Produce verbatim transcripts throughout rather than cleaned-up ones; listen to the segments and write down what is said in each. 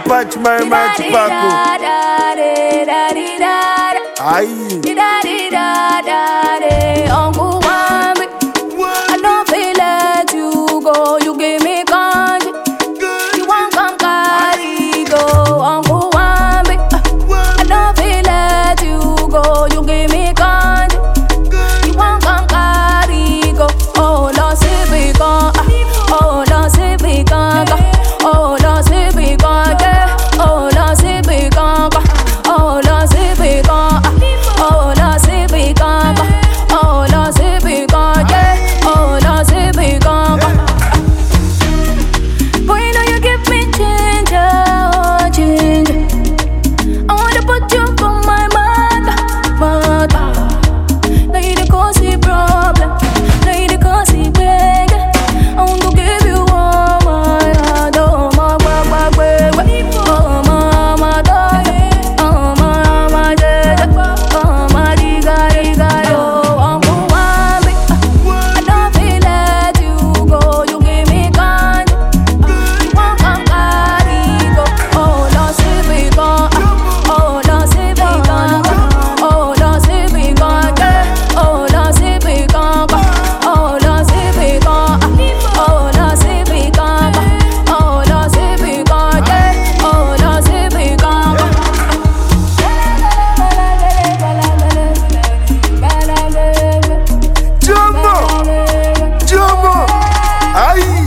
patch my mind tobacco. Aye. Uncle Wambi, I don't feel let you go. You give me kanji. You want come carry go. Uncle Wambi, I don't feel let you go. You give me kanji. You want come carry go. Oh, Lord, see me go. Oh, Lord, see me go. Oh, Lord, see me go. Oh, Lord, see me go. Oh, Lord, see me go. Oh, Lord, see me go. Oh, Lord, see me go. Oh, Lord, see me go. Boy, now you give me change, oh, change. I wanna put you for my mother, mother. Now you the cause the problem. Now you the cause the beg. I want to give you all my heart, oh, my, my, my, baby. Oh, my, my, daughter. Oh, my, my, dad. Oh, my, diga, diga, oh, Uncle Wambi. I don't feel let you go. You give me kanji. You want come carry go. Oh, Lord, see me go. Oh, Lord, see me go. Oh, Lord, see me go. Oh, Lord, see me go. Oh, Lord, see me go. Oh, Lord, see me go. Oh, Lord, see me go. Oh, Lord, see me go. Jomo, Jomo, aye.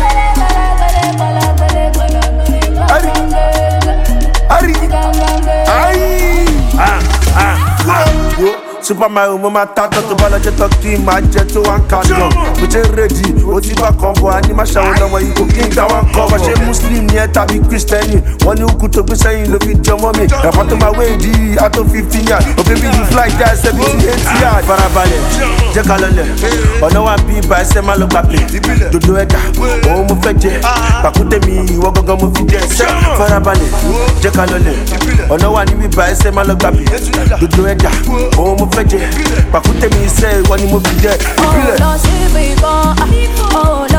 Ari, aye. Ah, ah, yo. Super Mario, mama tata to balaje talk to my jet to one candle. We just ready, oti ba combo anima show na why you go king that one cover. She Muslim near tabi Christian. One you could to be saying love it your mommy. I put my way G out of fifteen yards. Oh baby you fly that seventy eighty yards. Farabale, Jekalole. Oh no one be by sema lo papi. Dodo eda, oh mo feje. Bakute mi, wo gogo mo fide. Farabale, Jekalole. Oh no one be by sema lo papi. Dodo eda, oh mo feje. Bakute mi say one mo fide. Oh, Lord, see me go. Oh,